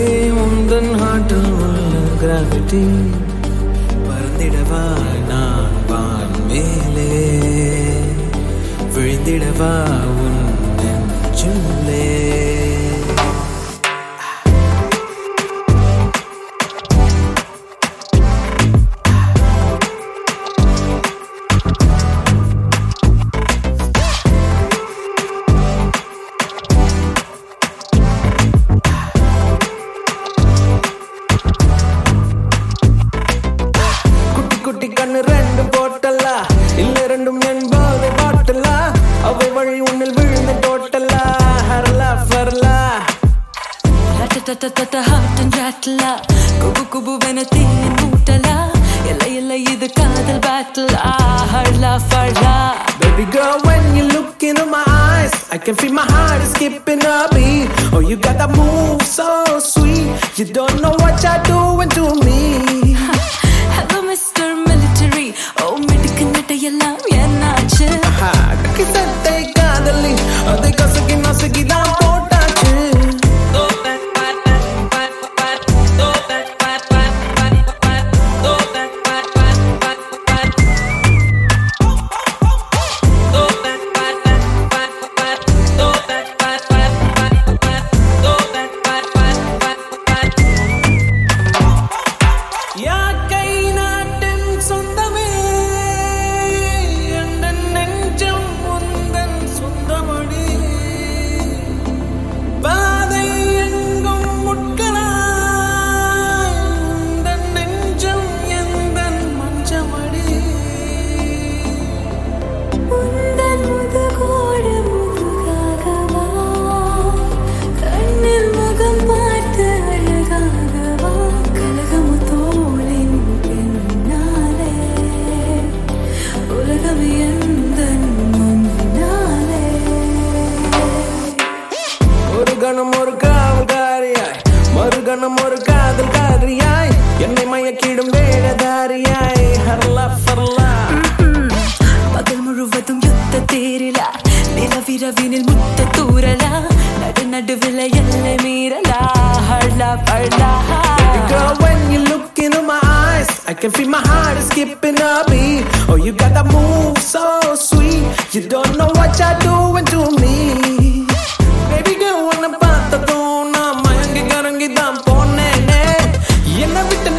உந்தன் ஹார்ட்டில் உள்ள கிராவிட்டி பறந்திடவா நான் வான் மேலே விழுந்திடவா உன் நெஞ்சுள்ளே குட்டி கண்ணு ரெண்டு போட்டலா இல்ல ரெண்டும் என்பதை பாட்டலா அவை வழி உன்னில் விழுந்த டோட்டலா ஹரலா ஃபரலா ரட்டட்டட்டட்ட ஹார்ட் அண்ட் ராட்டலா குபு குபுவென தீயின் மூட்டலா இல்லை இல்லை இது காதல் பேட்டலா ஹர்லா ஃபர்லா Baby girl, when you look into my eyes, I can feel my heart is skipping a beat. Oh, you got that move so sweet. You don't know what you're doing to me. Hello Mr. Military. Oh, medical நட்டையெல்லாம் என்னாச்சு? கக்கி சட்டை காதலி அதை கசக்கி நசுக்கி தான் போட்டாச்சு. யாக்கை நாட்டின் சொந்தமே எந்தன் நெஞ்சம் உந்தன் சொந்தமடி பாதை எங்கும் முட்களாய் உந்தன் நெஞ்சம் எந்தன் மஞ்சமடி உந்தன் முதுகோடு முதுகாகவா கண்ணில் முகம் பார்த்து அழகாகவா கலகமு தோளின் பின்னாலே உலகம் எந்தன் முன்னாலே ஒரு கணம் ஒரு காவல்காரியாய் மறுகணம் ஒரு காதல்காரியாய் என்னை மயக்கிடும் வேடதாரியாய் ஹர்லா ஃபர்லா பகல் முழுவதும் யுத்த தேரிலா நிலவிரவினில் முத்த தூரலா நடு நடுவில் எல்லை மீறலா ஹர்லா பர்லா Girl, when you look into my eyes, I can feel my heart is skipping a beat. Oh, you got that move so sweet. You don't know what you're doing to me. Baby girl, wanna பார்த்ததும் நான் மயங்கி கரங்கி தான் போனேனே. என்னை விட்டு